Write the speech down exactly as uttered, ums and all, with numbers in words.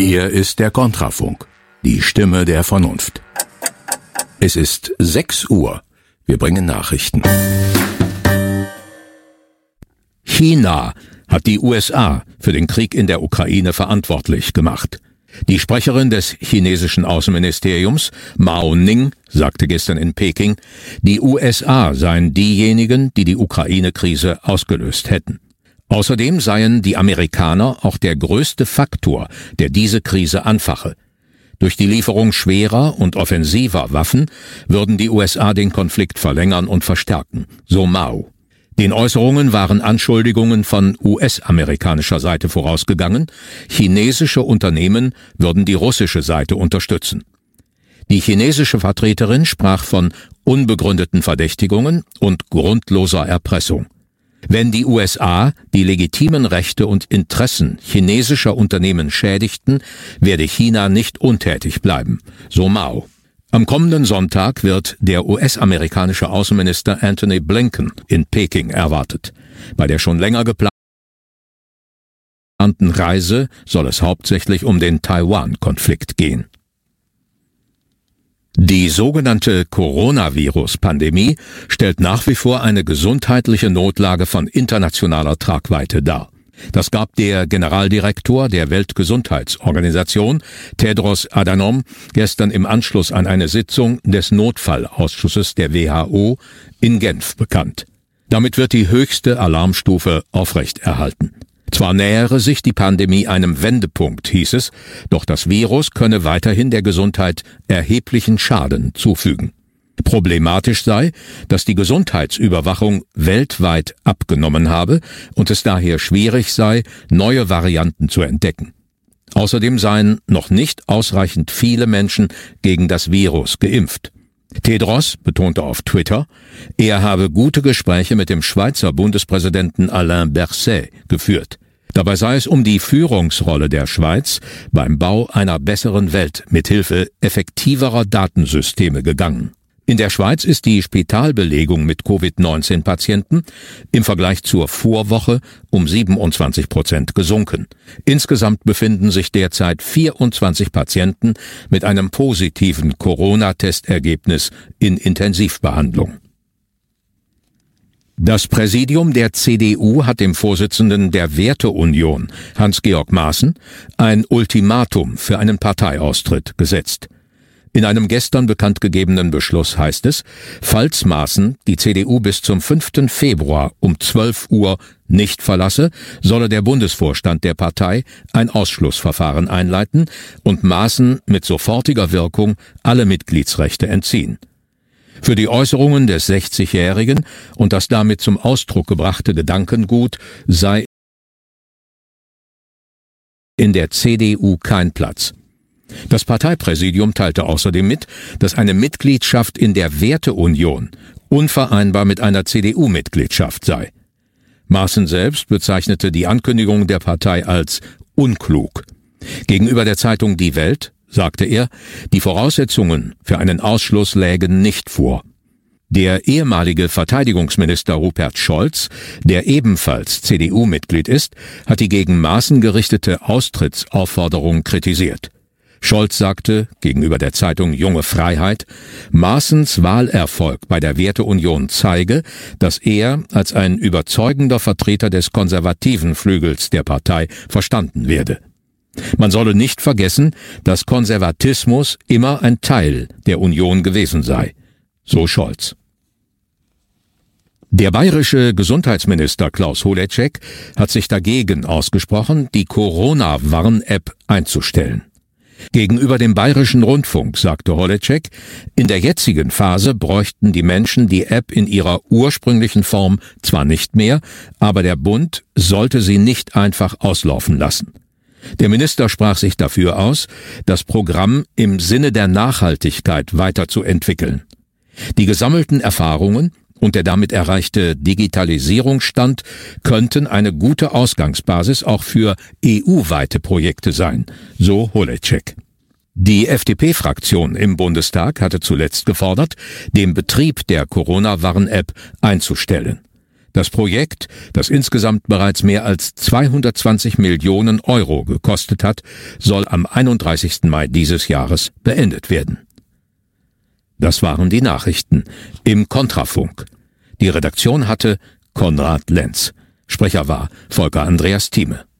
Hier ist der Kontrafunk, die Stimme der Vernunft. Es ist sechs Uhr. Wir bringen Nachrichten. China hat die U S A für den Krieg in der Ukraine verantwortlich gemacht. Die Sprecherin des chinesischen Außenministeriums, Mao Ning, sagte gestern in Peking, die U S A seien diejenigen, die die Ukraine-Krise ausgelöst hätten. Außerdem seien die Amerikaner auch der größte Faktor, der diese Krise anfache. Durch die Lieferung schwerer und offensiver Waffen würden die U S A den Konflikt verlängern und verstärken, so Mao. Den Äußerungen waren Anschuldigungen von U S-amerikanischer Seite vorausgegangen, chinesische Unternehmen würden die russische Seite unterstützen. Die chinesische Vertreterin sprach von unbegründeten Verdächtigungen und grundloser Erpressung. Wenn die U S A die legitimen Rechte und Interessen chinesischer Unternehmen schädigten, werde China nicht untätig bleiben, so Mao. Am kommenden Sonntag wird der U S-amerikanische Außenminister Antony Blinken in Peking erwartet. Bei der schon länger geplanten Reise soll es hauptsächlich um den Taiwan-Konflikt gehen. Die sogenannte Coronavirus-Pandemie stellt nach wie vor eine gesundheitliche Notlage von internationaler Tragweite dar. Das gab der Generaldirektor der Weltgesundheitsorganisation, Tedros Adhanom, gestern im Anschluss an eine Sitzung des Notfallausschusses der W H O in Genf bekannt. Damit wird die höchste Alarmstufe aufrechterhalten. Zwar nähere sich die Pandemie einem Wendepunkt, hieß es, doch das Virus könne weiterhin der Gesundheit erheblichen Schaden zufügen. Problematisch sei, dass die Gesundheitsüberwachung weltweit abgenommen habe und es daher schwierig sei, neue Varianten zu entdecken. Außerdem seien noch nicht ausreichend viele Menschen gegen das Virus geimpft. Tedros betonte auf Twitter, er habe gute Gespräche mit dem Schweizer Bundespräsidenten Alain Berset geführt. Dabei sei es um die Führungsrolle der Schweiz beim Bau einer besseren Welt mithilfe effektiverer Datensysteme gegangen. In der Schweiz ist die Spitalbelegung mit Covid neunzehn Patienten im Vergleich zur Vorwoche um siebenundzwanzig Prozent gesunken. Insgesamt befinden sich derzeit vierundzwanzig Patienten mit einem positiven Corona-Testergebnis in Intensivbehandlung. Das Präsidium der C D U hat dem Vorsitzenden der Werteunion, Hans-Georg Maaßen, ein Ultimatum für einen Parteiaustritt gesetzt. In einem gestern bekannt gegebenen Beschluss heißt es, falls Maaßen die C D U bis zum fünften Februar um zwölf Uhr nicht verlasse, solle der Bundesvorstand der Partei ein Ausschlussverfahren einleiten und Maaßen mit sofortiger Wirkung alle Mitgliedsrechte entziehen. Für die Äußerungen des sechzigjährigen und das damit zum Ausdruck gebrachte Gedankengut sei in der C D U kein Platz. Das Parteipräsidium teilte außerdem mit, dass eine Mitgliedschaft in der Werteunion unvereinbar mit einer C D U-Mitgliedschaft sei. Maaßen selbst bezeichnete die Ankündigung der Partei als unklug. Gegenüber der Zeitung Die Welt sagte er, die Voraussetzungen für einen Ausschluss lägen nicht vor. Der ehemalige Verteidigungsminister Rupert Scholz, der ebenfalls C D U-Mitglied ist, hat die gegen Maaßen gerichtete Austrittsaufforderung kritisiert. Scholz sagte gegenüber der Zeitung Junge Freiheit, Maaßens Wahlerfolg bei der Werteunion zeige, dass er als ein überzeugender Vertreter des konservativen Flügels der Partei verstanden werde. Man solle nicht vergessen, dass Konservatismus immer ein Teil der Union gewesen sei, so Scholz. Der bayerische Gesundheitsminister Klaus Holecek hat sich dagegen ausgesprochen, die Corona-Warn-App einzustellen. Gegenüber dem Bayerischen Rundfunk sagte Holecek, in der jetzigen Phase bräuchten die Menschen die App in ihrer ursprünglichen Form zwar nicht mehr, aber der Bund sollte sie nicht einfach auslaufen lassen. Der Minister sprach sich dafür aus, das Programm im Sinne der Nachhaltigkeit weiterzuentwickeln. Die gesammelten Erfahrungen und der damit erreichte Digitalisierungsstand könnten eine gute Ausgangsbasis auch für E U-weite Projekte sein, so Holecek. Die F D P-Fraktion im Bundestag hatte zuletzt gefordert, den Betrieb der Corona-Warn-App einzustellen. Das Projekt, das insgesamt bereits mehr als zweihundertzwanzig Millionen Euro gekostet hat, soll am einunddreißigsten Mai dieses Jahres beendet werden. Das waren die Nachrichten im Kontrafunk. Die Redaktion hatte Konrad Lenz. Sprecher war Volker Andreas Thieme.